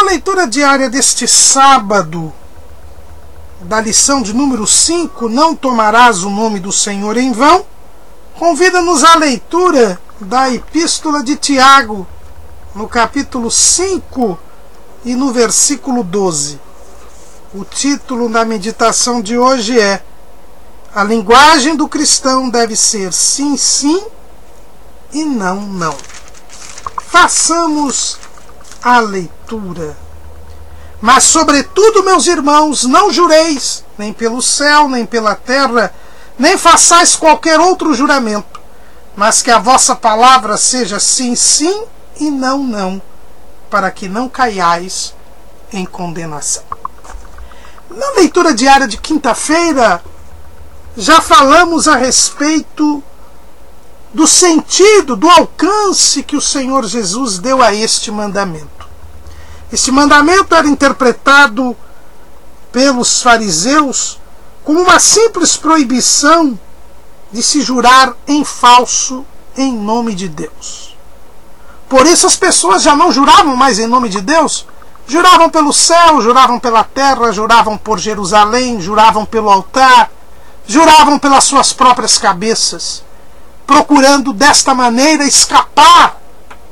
leitura diária deste sábado, da lição de número 5, Não tomarás o nome do Senhor em vão, convida-nos à leitura da Epístola de Tiago, no capítulo 5 e no versículo 12. O título da meditação de hoje é: A linguagem do cristão deve ser sim, sim e não, não. Façamos a leitura. Mas, sobretudo, meus irmãos, não jureis, nem pelo céu, nem pela terra, nem façais qualquer outro juramento, mas que a vossa palavra seja sim, sim e não, não, para que não caiais em condenação. Na leitura diária de quinta-feira, já falamos a respeito do sentido, do alcance que o Senhor Jesus deu a este mandamento. Este mandamento era interpretado pelos fariseus como uma simples proibição de se jurar em falso em nome de Deus. Por isso as pessoas já não juravam mais em nome de Deus, juravam pelo céu, juravam pela terra, juravam por Jerusalém, juravam pelo altar, juravam pelas suas próprias cabeças, procurando desta maneira escapar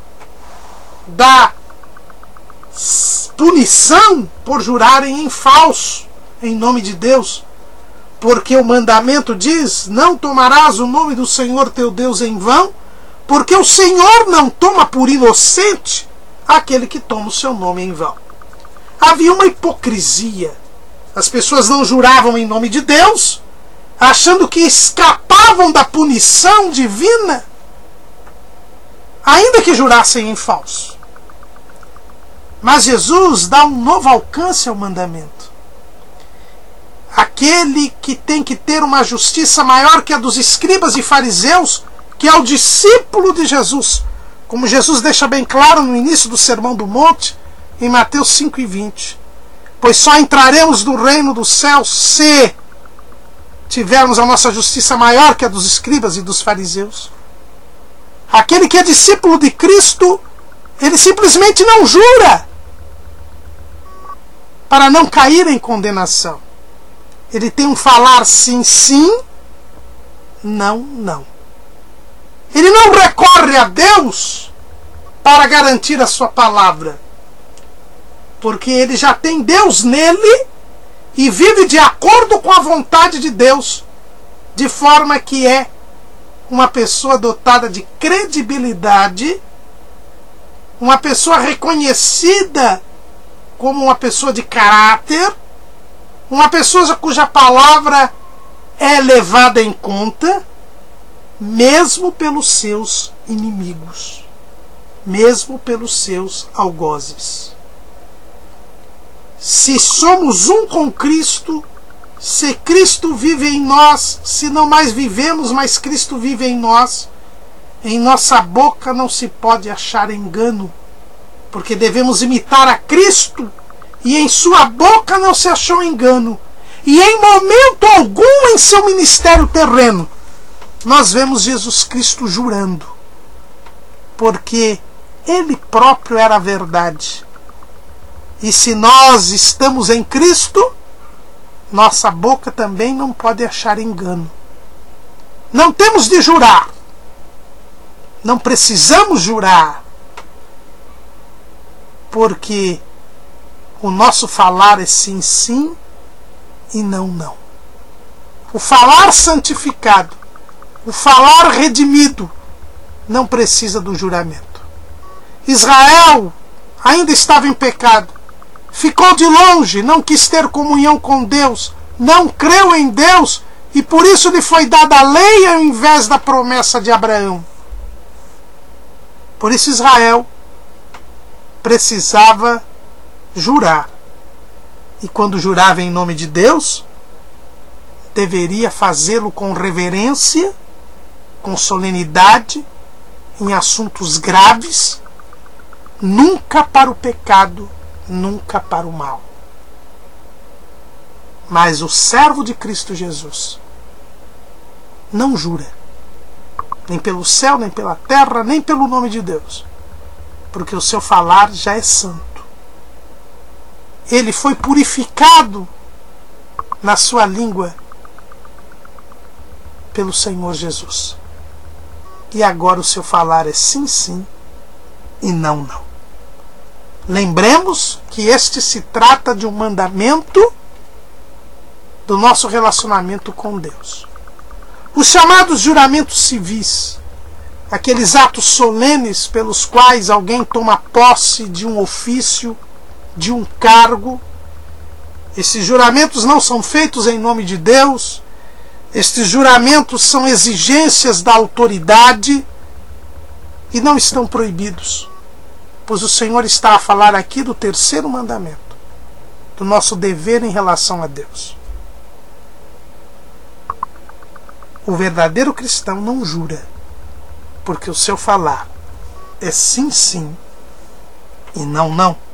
da punição por jurarem em falso em nome de Deus, porque o mandamento diz: não tomarás o nome do Senhor teu Deus em vão, porque o Senhor não toma por inocente aquele que toma o seu nome em vão. Havia uma hipocrisia. As pessoas não juravam em nome de Deus, achando que escapavam da punição divina, ainda que jurassem em falso. Mas Jesus dá um novo alcance ao mandamento. Aquele que tem que ter uma justiça maior que a dos escribas e fariseus, que é o discípulo de Jesus, como Jesus deixa bem claro no início do Sermão do Monte, em Mateus 5:20. Pois só entraremos no reino dos céus se tivermos a nossa justiça maior que a dos escribas e dos fariseus. Aquele que é discípulo de Cristo, ele simplesmente não jura para não cair em condenação. Ele tem um falar sim, sim, não, não. Ele não recorre a Deus para garantir a sua palavra, porque ele já tem Deus nele e vive de acordo com a vontade de Deus, de forma que é uma pessoa dotada de credibilidade, uma pessoa reconhecida como uma pessoa de caráter, uma pessoa cuja palavra é levada em conta, mesmo pelos seus inimigos, mesmo pelos seus algozes. Se somos um com Cristo, se Cristo vive em nós, se não mais vivemos, mas Cristo vive em nós, em nossa boca não se pode achar engano, porque devemos imitar a Cristo, e em sua boca não se achou engano, e em momento algum em seu ministério terreno nós vemos Jesus Cristo jurando, porque Ele próprio era a verdade. E se nós estamos em Cristo, nossa boca também não pode achar engano. Não temos de jurar, não precisamos jurar, porque o nosso falar é sim, sim e não, não. O falar santificado, o falar redimido, não precisa do juramento. Israel ainda estava em pecado, ficou de longe, não quis ter comunhão com Deus, não creu em Deus, e por isso lhe foi dada a lei ao invés da promessa de Abraão. Por isso Israel precisava jurar. E quando jurava em nome de Deus, deveria fazê-lo com reverência, com solenidade, em assuntos graves, nunca para o pecado, nunca para o mal. Mas o servo de Cristo Jesus não jura, nem pelo céu, nem pela terra, nem pelo nome de Deus, porque o seu falar já é santo, ele foi purificado na sua língua pelo Senhor Jesus. E agora o seu falar é sim, sim e não, não. Lembremos que este se trata de um mandamento do nosso relacionamento com Deus. Os chamados juramentos civis, aqueles atos solenes pelos quais alguém toma posse de um ofício, de um cargo, esses juramentos não são feitos em nome de Deus. Estes juramentos são exigências da autoridade e não estão proibidos, pois o Senhor está a falar aqui do terceiro mandamento, do nosso dever em relação a Deus. O verdadeiro cristão não jura, porque o seu falar é sim, sim e não, não.